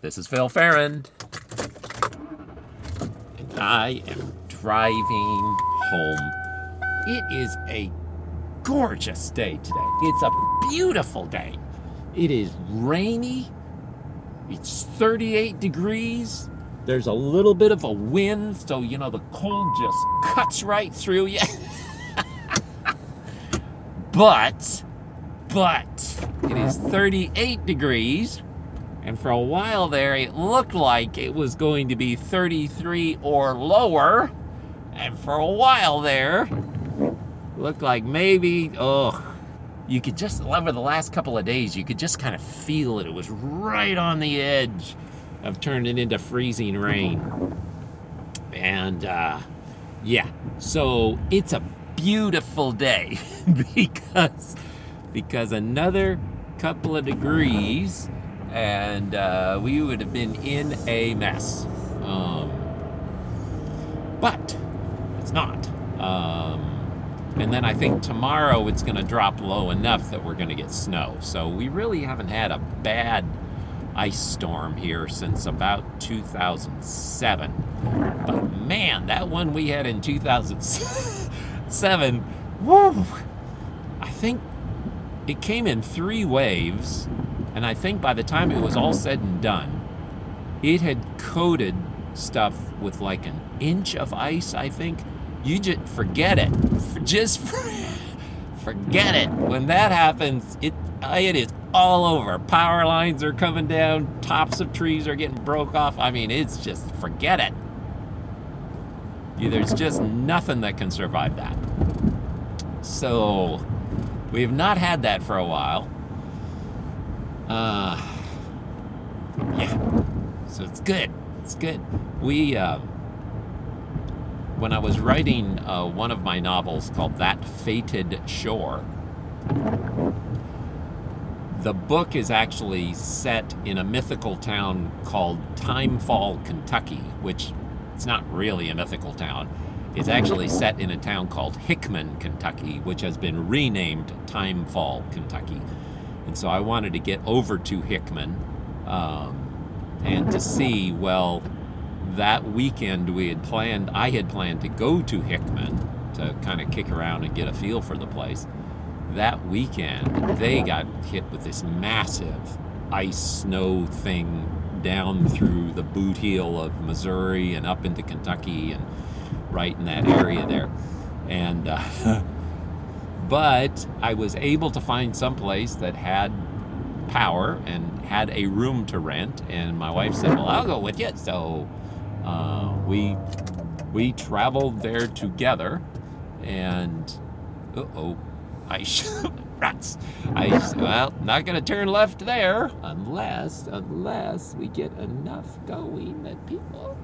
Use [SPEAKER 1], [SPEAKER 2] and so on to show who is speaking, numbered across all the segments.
[SPEAKER 1] This is Phil Farron, and I am driving home. It is a gorgeous day today. It's a beautiful day. It is rainy. It's 38 degrees. There's a little bit of a wind, so the cold just cuts right through you. But it is 38 degrees. And for a while there, it looked like it was going to be 33 or lower. And for a while there, it looked like maybe, you could just, over the last couple of days, you could just kind of feel it. It was right on the edge of turning into freezing rain. And, so it's a beautiful day because another couple of degrees and we would have been in a mess. But it's not. And then I think tomorrow it's going to drop low enough that we're going to get snow. So we really haven't had a bad ice storm here since about 2007. But man, that one we had in 2007, woo! I think it came in 3 waves. And I think by the time it was all said and done, it had coated stuff with like an inch of ice, I think. You just forget it. Just forget it. When that happens, it is all over. Power lines are coming down. Tops of trees are getting broke off. I mean, it's just, forget it. There's just nothing that can survive that. So, we have not had that for a while. So it's good. It's good. When I was writing one of my novels called That Fated Shore, the book is actually set in a mythical town called Timefall, Kentucky, which it's not really a mythical town. It's actually set in a town called Hickman, Kentucky, which has been renamed Timefall, Kentucky. And so I wanted to get over to Hickman and to see, well, that weekend I had planned to go to Hickman to kind of kick around and get a feel for the place. That weekend, they got hit with this massive ice snow thing down through the boot heel of Missouri and up into Kentucky and right in that area there. And but I was able to find some place that had power and had a room to rent, and my wife said, well, I'll go with you. So we traveled there together, and not gonna turn left there unless we get enough going that people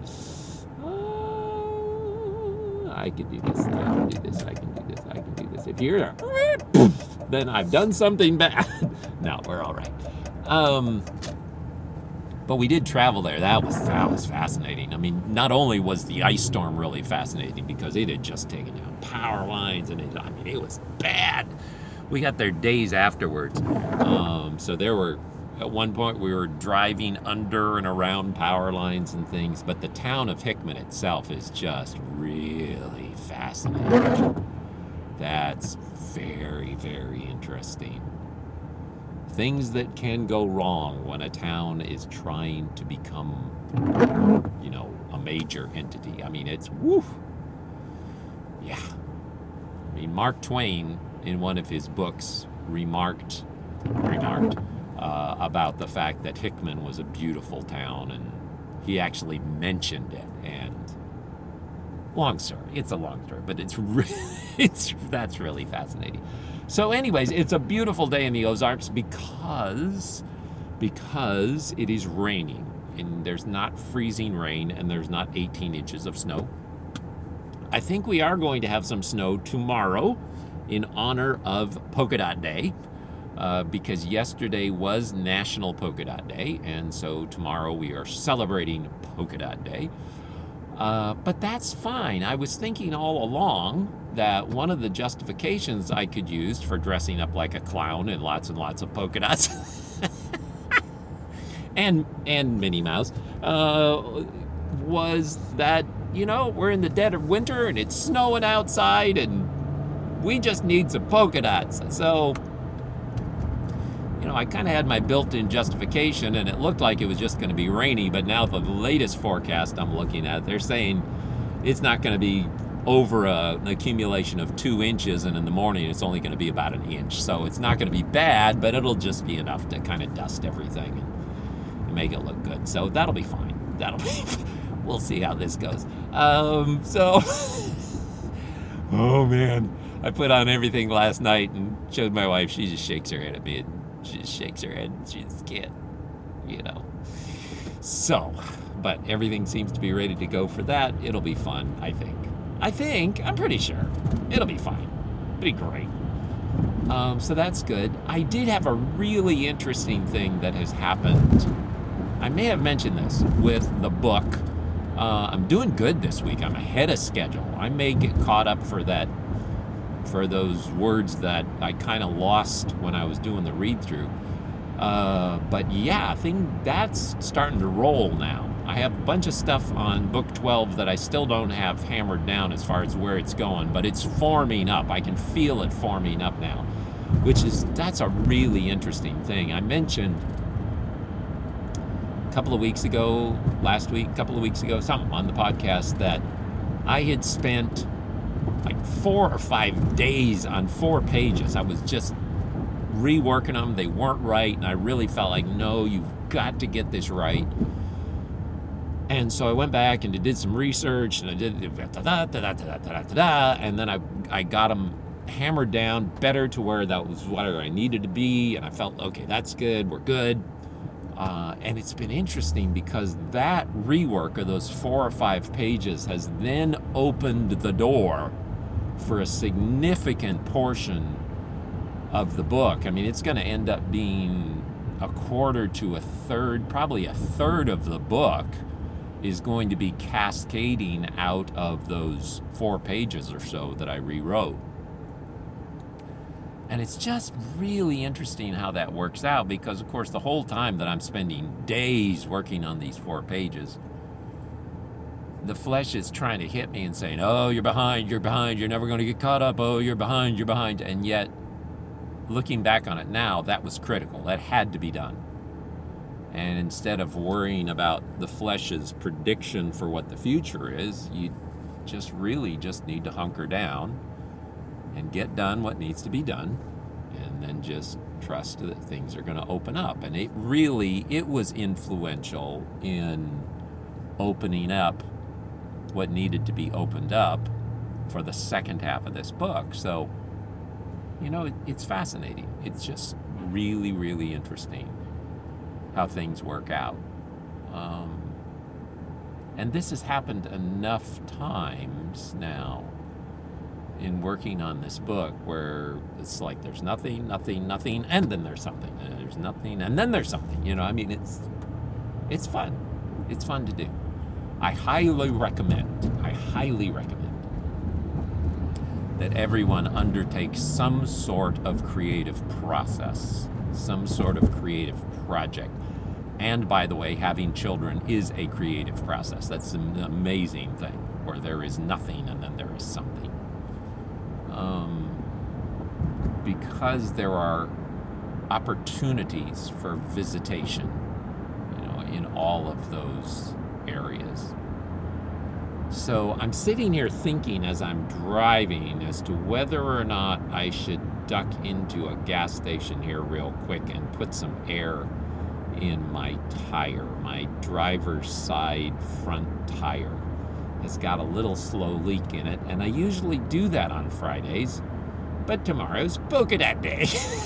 [SPEAKER 1] I can do this, I can do this, I can do this, I can do this. If you're there, then I've done something bad. No, we're all right. But we did travel there. That was fascinating. I mean, not only was the ice storm really fascinating because it had just taken down power lines, and it was bad. We got there days afterwards. So there were, at one point we were driving under and around power lines and things, but the town of Hickman itself is just really fascinating. That's very, very interesting. Things that can go wrong when a town is trying to become, a major entity. I mean, it's woo. Yeah. I mean, Mark Twain, in one of his books, remarked about the fact that Hickman was a beautiful town, and he actually mentioned it. And long story. It's a long story, but that's really fascinating. So anyways, it's a beautiful day in the Ozarks because it is raining, and there's not freezing rain, and there's not 18 inches of snow. I think we are going to have some snow tomorrow in honor of Polka Dot Day, because yesterday was National Polka Dot Day, and so tomorrow we are celebrating Polka Dot Day. But that's fine. I was thinking all along that one of the justifications I could use for dressing up like a clown in lots and lots of polka dots and Minnie Mouse, was that, we're in the dead of winter and it's snowing outside and we just need some polka dots. So, I kind of had my built-in justification, and it looked like it was just going to be rainy, but now the latest forecast I'm looking at, they're saying it's not going to be over an accumulation of 2 inches, and in the morning it's only going to be about 1 inch. So it's not going to be bad, but it'll just be enough to kind of dust everything and make it look good. So that'll be fine. We'll see how this goes. Oh man, I put on everything last night and showed my wife. She just shakes her head at me. And she just shakes her head. She just can't, So, but everything seems to be ready to go for that. It'll be fun, I think. I'm pretty sure. It'll be fine. It'll be great. So that's good. I did have a really interesting thing that has happened. I may have mentioned this with the book. I'm doing good this week. I'm ahead of schedule. I may get caught up for those words that I kind of lost when I was doing the read-through. But yeah, I think that's starting to roll now. I have a bunch of stuff on book 12 that I still don't have hammered down as far as where it's going, but it's forming up. I can feel it forming up now, that's a really interesting thing. I mentioned a couple of weeks ago, something on the podcast, that I had spent like 4 or 5 days on 4 pages. I was just reworking them. They weren't right, and I really felt like, no, you've got to get this right. And so I went back and did some research, and I did and then I got them hammered down better to where that was what I needed to be, and I felt, okay, that's good, we're good. And it's been interesting because that rework of those 4 or 5 pages has then opened the door for a significant portion of the book. I mean, it's going to end up being a quarter to a third, probably a third of the book is going to be cascading out of those 4 pages or so that I rewrote. And it's just really interesting how that works out, because, of course, the whole time that I'm spending days working on these 4 pages, the flesh is trying to hit me and saying, oh, you're behind, you're never going to get caught up, oh, you're behind. And yet, looking back on it now, that was critical. That had to be done. And instead of worrying about the flesh's prediction for what the future is, you just need to hunker down and get done what needs to be done, and then just trust that things are going to open up. And it was influential in opening up what needed to be opened up for the second half of this book. So, it's fascinating. It's just really, really interesting how things work out. And this has happened enough times now in working on this book, where it's like there's nothing, and then there's something, and there's nothing, and then there's something. It's fun. It's fun to do. I highly recommend that everyone undertakes some sort of creative process, some sort of creative project. And by the way, having children is a creative process. That's an amazing thing, where there is nothing and then there is something. Because there are opportunities for visitation, in all of those areas. So I'm sitting here thinking as I'm driving as to whether or not I should duck into a gas station here real quick and put some air in my tire. My driver's side front tire has got a little slow leak in it, and I usually do that on Fridays, but tomorrow's polka dot day.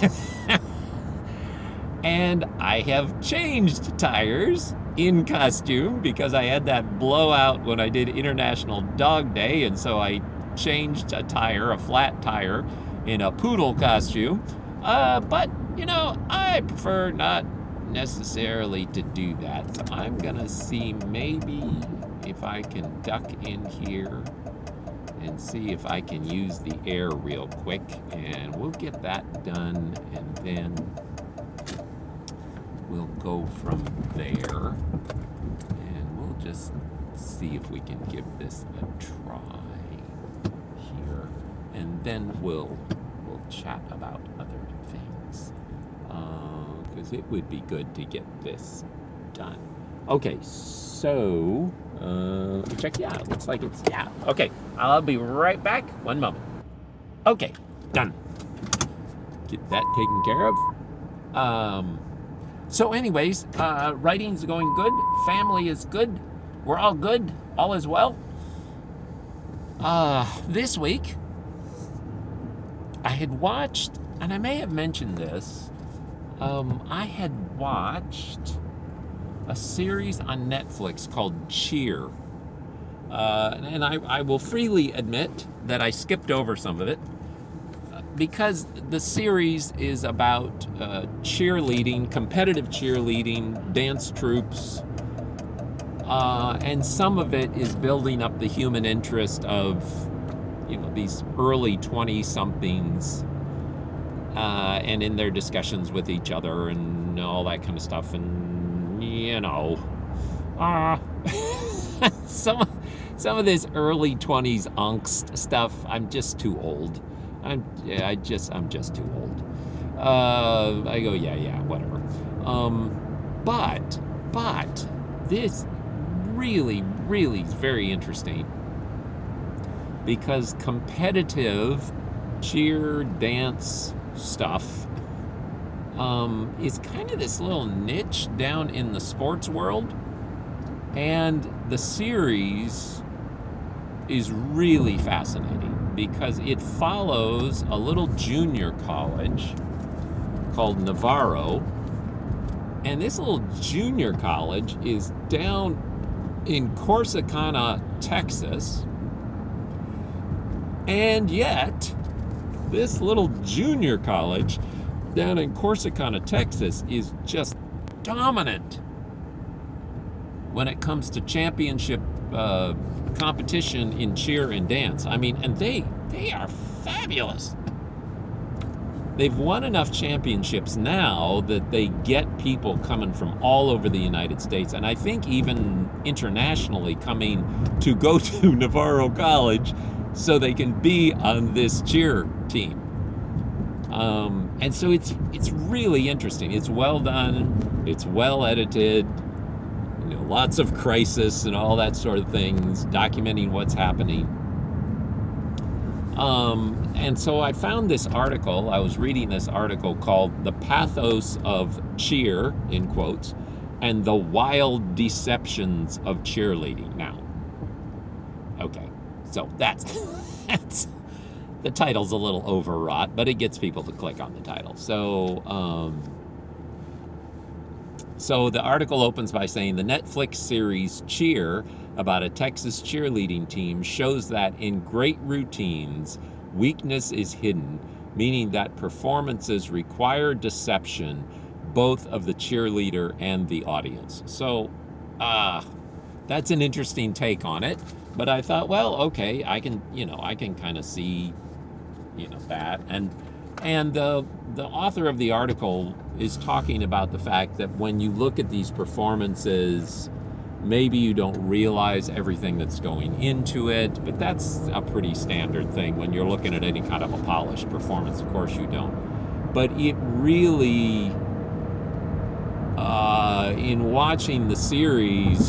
[SPEAKER 1] And I have changed tires in costume because I had that blowout when I did International Dog Day, and so I changed a flat tire, in a poodle costume. But, I prefer not necessarily to do that. So I'm gonna see maybe if I can duck in here and see if I can use the air real quick, and we'll get that done, and then we'll go from there, and we'll just see if we can give this a try here, and then we'll chat about other things, because it would be good to get this done. Okay, so let me check. Yeah, it looks like it's, yeah. Okay, I'll be right back. One moment. Okay, done. Get that taken care of. So anyways, writing's going good. Family is good. We're all good. All is well. This week, I had watched, and I may have mentioned this, I had watched a series on Netflix called Cheer. And I will freely admit that I skipped over some of it because the series is about cheerleading, competitive cheerleading, dance troops, and some of it is building up the human interest of, these early 20-somethings, and in their discussions with each other and all that kind of stuff, and some of this early 20s angst stuff, I'm just too old. I'm just too old. I go, yeah, whatever. But this really is very interesting because competitive cheer dance stuff is kind of this little niche down in the sports world, and the series is really fascinating because it follows a little junior college called Navarro, and this little junior college is down in Corsicana, Texas, and yet this little junior college down in Corsicana, Texas is just dominant when it comes to championship competition in cheer and dance. I mean, and they are fabulous. They've won enough championships now that they get people coming from all over the United States, and I think even internationally coming to go to Navarro College so they can be on this cheer team. And so it's really interesting. It's well done. It's well edited. Lots of crisis and all that sort of things, documenting what's happening. And so I found this article. I was reading this article called "The Pathos of Cheer," in quotes, and the Wild Deceptions of Cheerleading. Now, okay, so that's the title's a little overwrought, but it gets people to click on the title. So the article opens by saying the Netflix series Cheer, about a Texas cheerleading team, shows that in great routines, weakness is hidden, meaning that performances require deception, both of the cheerleader and the audience. So, that's an interesting take on it. But I thought, well, okay, I can kind of see, that. And the author of the article is talking about the fact that when you look at these performances, maybe you don't realize everything that's going into it, but that's a pretty standard thing when you're looking at any kind of a polished performance. Of course you don't. But it really, in watching the series,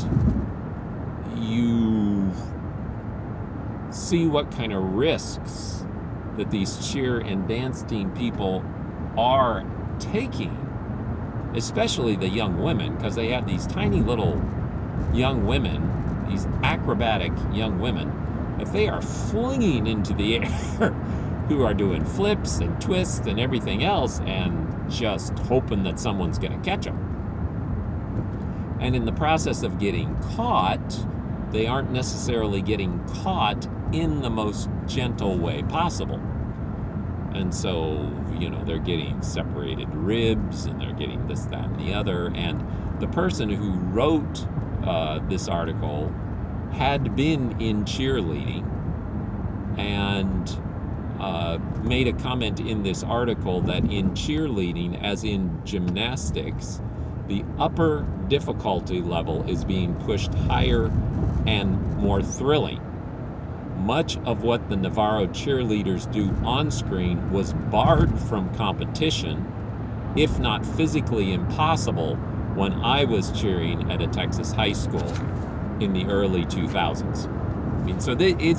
[SPEAKER 1] you see what kind of risks that these cheer and dance team people are taking, especially the young women, because they have these tiny little young women, these acrobatic young women, that they are flinging into the air, who are doing flips and twists and everything else, and just hoping that someone's going to catch them. And in the process of getting caught, they aren't necessarily getting caught in the most gentle way possible. And so, they're getting separated ribs, and they're getting this, that, and the other. And the person who wrote this article had been in cheerleading and made a comment in this article that in cheerleading, as in gymnastics, the upper difficulty level is being pushed higher and more thrilling. Much of what the Navarro cheerleaders do on screen was barred from competition, if not physically impossible, when I was cheering at a Texas high school in the early 2000s. I mean, so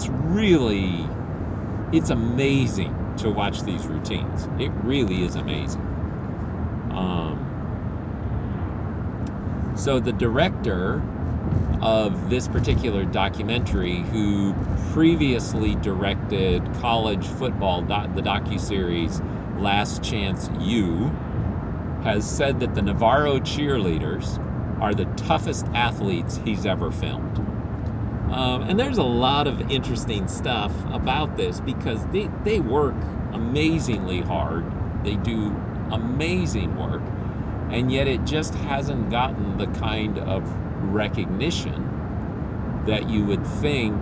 [SPEAKER 1] it's amazing to watch these routines. It really is amazing. So the director of this particular documentary, who previously directed college football, the docuseries Last Chance U, has said that the Navarro cheerleaders are the toughest athletes he's ever filmed. And there's a lot of interesting stuff about this because they work amazingly hard. They do amazing work, and yet it just hasn't gotten the kind of recognition that you would think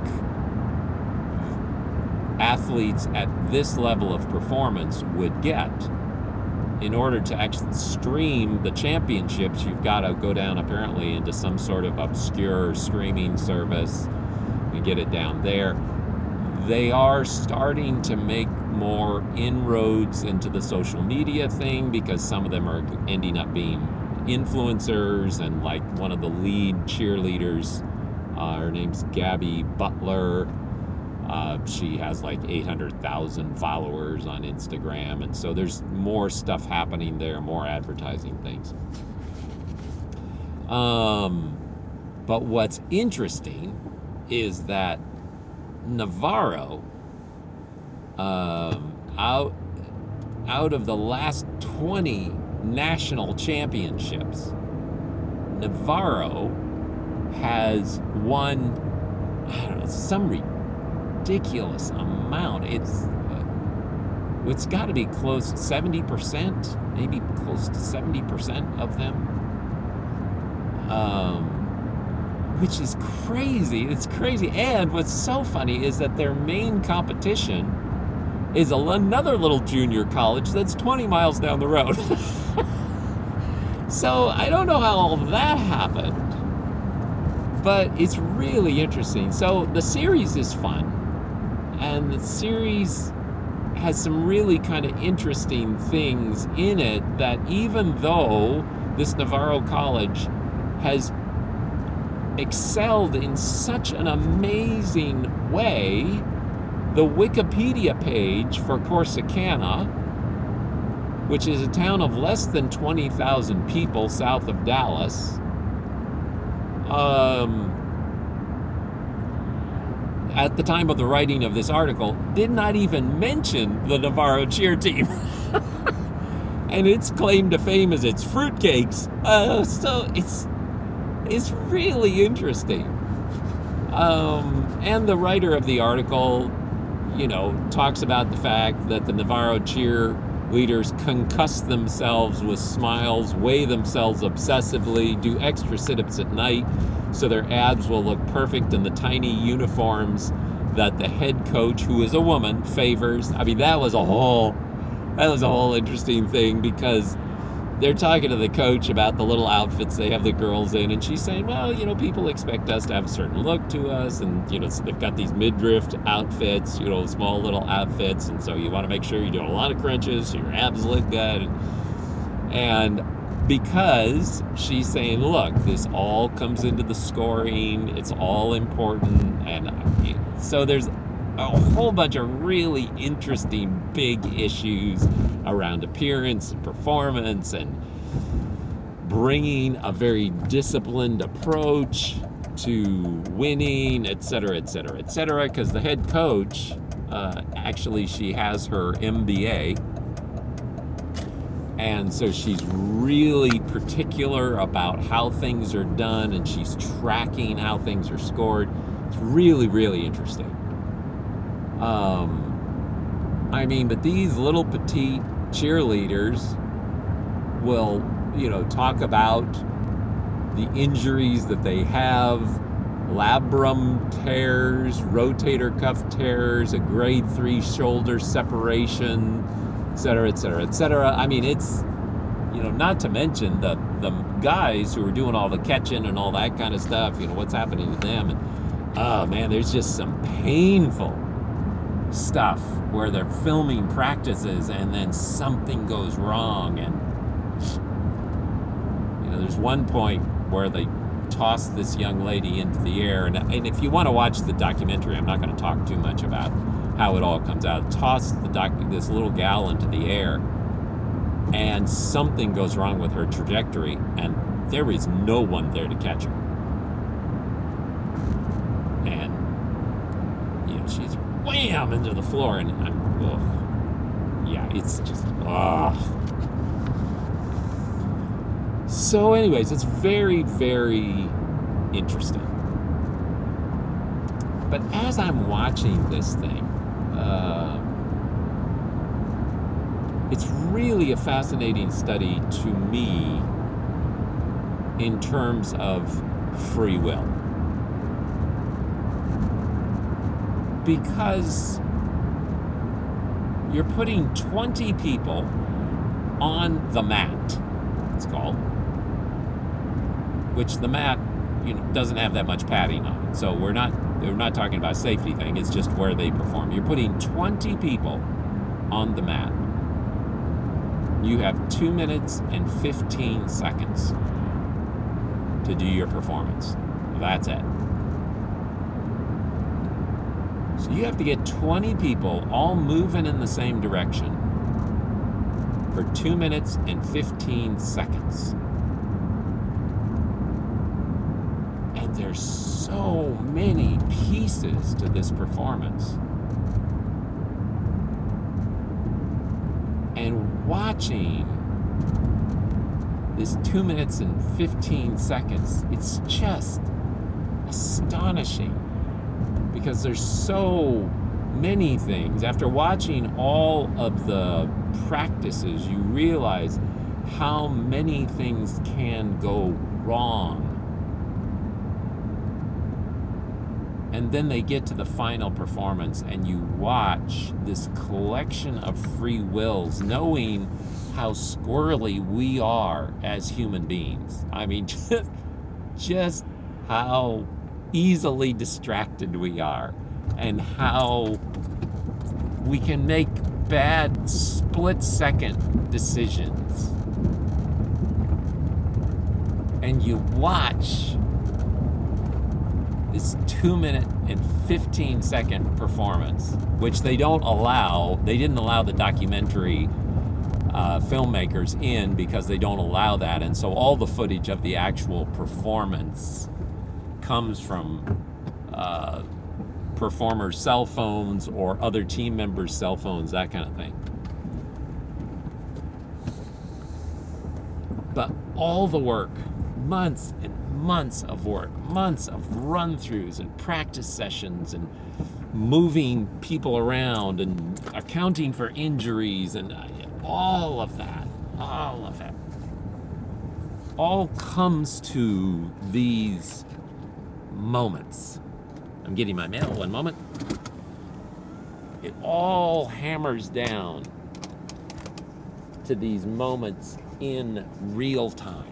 [SPEAKER 1] athletes at this level of performance would get. In order to actually stream the championships, you've got to go down apparently into some sort of obscure streaming service and get it down there. They are starting to make more inroads into the social media thing because some of them are ending up being influencers, and like one of the lead cheerleaders, her name's Gabby Butler. She has like 800,000 followers on Instagram, and so there's more stuff happening there, more advertising things. But what's interesting is that Navarro, out of the last 20 national championships, Navarro has won, I don't know, some ridiculous amount. It's got to be close to 70%, maybe close to 70% of them, which is crazy. It's crazy. And what's so funny is that their main competition is another little junior college that's 20 miles down the road. So I don't know how all that happened, but it's really interesting. So the series is fun, and the series has some really kind of interesting things in it that even though this Navarro College has excelled in such an amazing way, the Wikipedia page for Corsicana, which is a town of less than 20,000 people south of Dallas, at the time of the writing of this article, did not even mention the Navarro cheer team. And its claim to fame is its fruitcakes. So it's really interesting. And the writer of the article, talks about the fact that the Navarro cheerleaders concuss themselves with smiles, weigh themselves obsessively, do extra sit-ups at night so their abs will look perfect in the tiny uniforms that the head coach, who is a woman, favors. I mean, that was a whole interesting thing, because they're talking to the coach about the little outfits they have the girls in, and she's saying, well, people expect us to have a certain look to us, and, so they've got these midriff outfits, small little outfits, and so you want to make sure you're doing a lot of crunches so your abs look good. And because she's saying, look, this all comes into the scoring, it's all important, and so there's a whole bunch of really interesting big issues around appearance and performance and bringing a very disciplined approach to winning, et cetera, et cetera, et cetera, because the head coach, actually, she has her MBA, and so she's really particular about how things are done, and she's tracking how things are scored. It's really, really interesting. But these little petite cheerleaders will, talk about the injuries that they have, labrum tears, rotator cuff tears, a grade 3 shoulder separation, et cetera, et cetera, et cetera. I mean, it's, not to mention the guys who are doing all the catching and all that kind of stuff, what's happening to them. And, oh, man, there's just some painful stuff where they're filming practices and then something goes wrong. And, there's one point where they toss this young lady into the air. And if you want to watch the documentary, I'm not going to talk too much about how it all comes out. Toss this little gal into the air, and something goes wrong with her trajectory, and there is no one there to catch her. And, she's wham into the floor, and it's just, So anyways, it's very, very interesting. But as I'm watching this thing, it's really a fascinating study to me in terms of free will. Because you're putting 20 people on the mat, it's called, which the mat, doesn't have that much padding on it. So we're not talking about a safety thing, it's just where they perform. You're putting 20 people on the mat. You have 2 minutes and 15 seconds to do your performance. That's it. So you have to get 20 people all moving in the same direction for 2 minutes and 15 seconds. And there's so many pieces to this performance. And watching this 2 minutes and 15 seconds, it's just astonishing because there's so many things. After watching all of the practices, you realize how many things can go wrong. And then they get to the final performance and you watch this collection of free wills, knowing how squirrely we are as human beings. I mean, just how easily distracted we are and how we can make bad split-second decisions. And you watch this 2 minute and 15 second performance, which they didn't allow the documentary filmmakers in because they don't allow that. And so all the footage of the actual performance comes from performers' cell phones or other team members' cell phones, that kind of thing. But all the work, months and months of work, months of run-throughs and practice sessions and moving people around and accounting for injuries and all of that all comes to these moments. I'm getting my mail, one moment. It all hammers down to these moments in real time.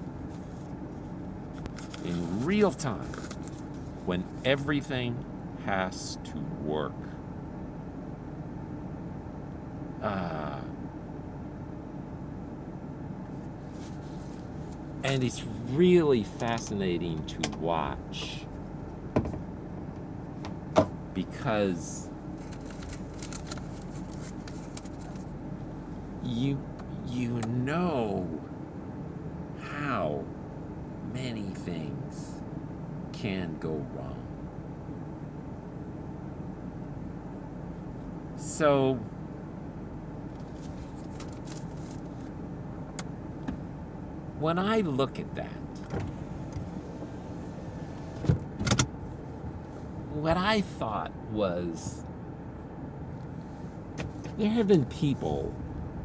[SPEAKER 1] In real time, when everything has to work. And it's really fascinating to watch because you know how many things can go wrong. So when I look at that, what I thought was there have been people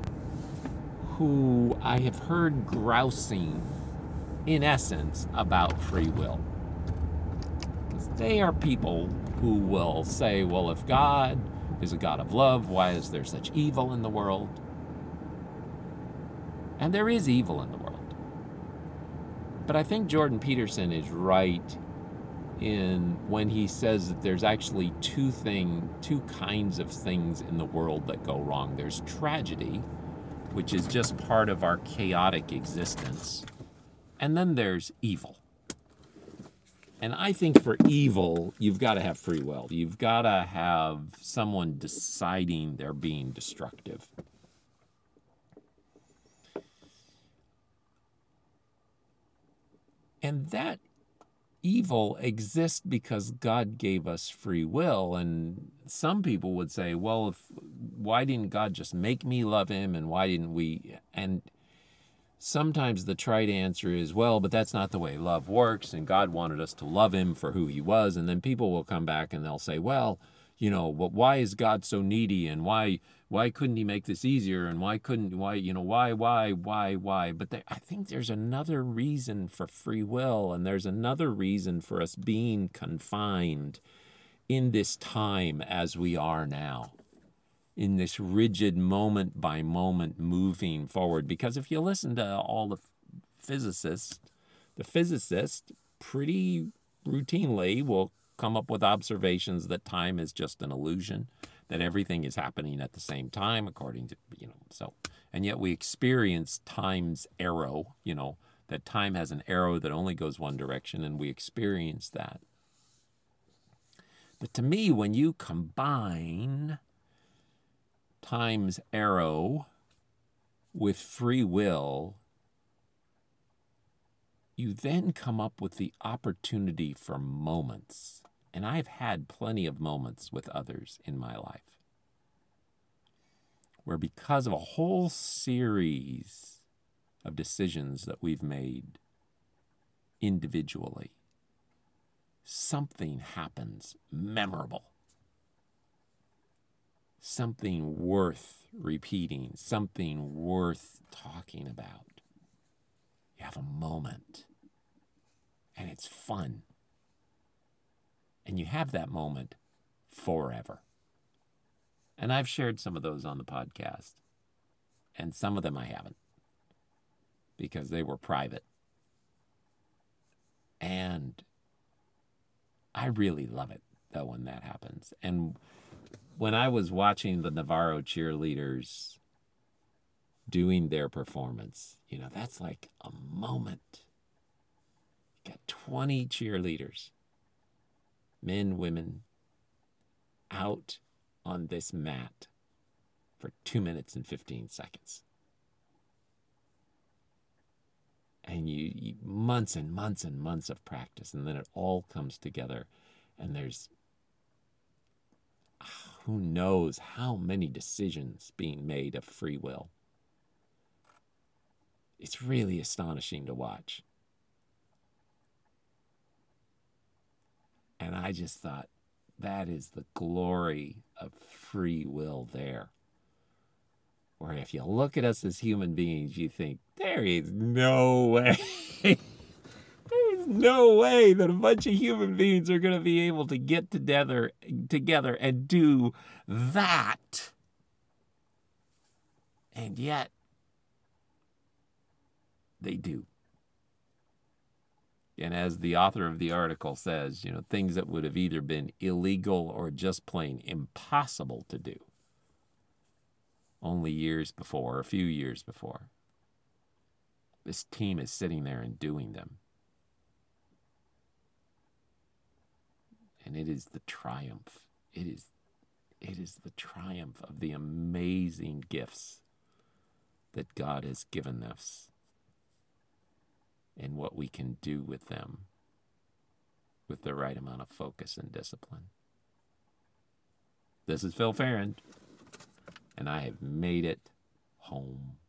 [SPEAKER 1] who I have heard grousing, in essence, about free will. They are people who will say, well, if God is a God of love, why is there such evil in the world? And there is evil in the world. But I think Jordan Peterson is right in when he says that there's actually two kinds of things in the world that go wrong. There's tragedy, which is just part of our chaotic existence. And then there's evil. And I think for evil, you've got to have free will. You've got to have someone deciding they're being destructive. And that evil exists because God gave us free will. And some people would say, well, why didn't God just make me love him? And why didn't we? And sometimes the trite answer is, well, but that's not the way love works. And God wanted us to love him for who he was. And then people will come back and they'll say, well, but why is God so needy? And why couldn't he make this easier? And why? But I think there's another reason for free will, and there's another reason for us being confined in this time as we are now, in this rigid moment by moment moving forward. Because if you listen to all the physicists pretty routinely will come up with observations that time is just an illusion, that everything is happening at the same time, according to, and yet we experience time's arrow, that time has an arrow that only goes one direction, and we experience that. But to me, when you combine time's arrow with free will, you then come up with the opportunity for moments. And I've had plenty of moments with others in my life where, because of a whole series of decisions that we've made individually, something happens memorable, something worth repeating, something worth talking about. You have a moment, and it's fun. And you have that moment forever. And I've shared some of those on the podcast, and some of them I haven't, because they were private. And I really love it, though, when that happens. And when I was watching the Navarro cheerleaders doing their performance, that's like a moment. You got 20 cheerleaders, men, women, out on this mat for 2 minutes and 15 seconds. And you months and months and months of practice, and then it all comes together, and there's who knows how many decisions being made of free will. It's really astonishing to watch. And I just thought, that is the glory of free will there. Or if you look at us as human beings, you think, there is no way. There's no way that a bunch of human beings are going to be able to get together and do that. And yet, they do. And as the author of the article says, things that would have either been illegal or just plain impossible to do only a few years before. This team is sitting there and doing them. And it is the triumph. It is the triumph of the amazing gifts that God has given us, and what we can do with them with the right amount of focus and discipline. This is Phil Farrand, and I have made it home.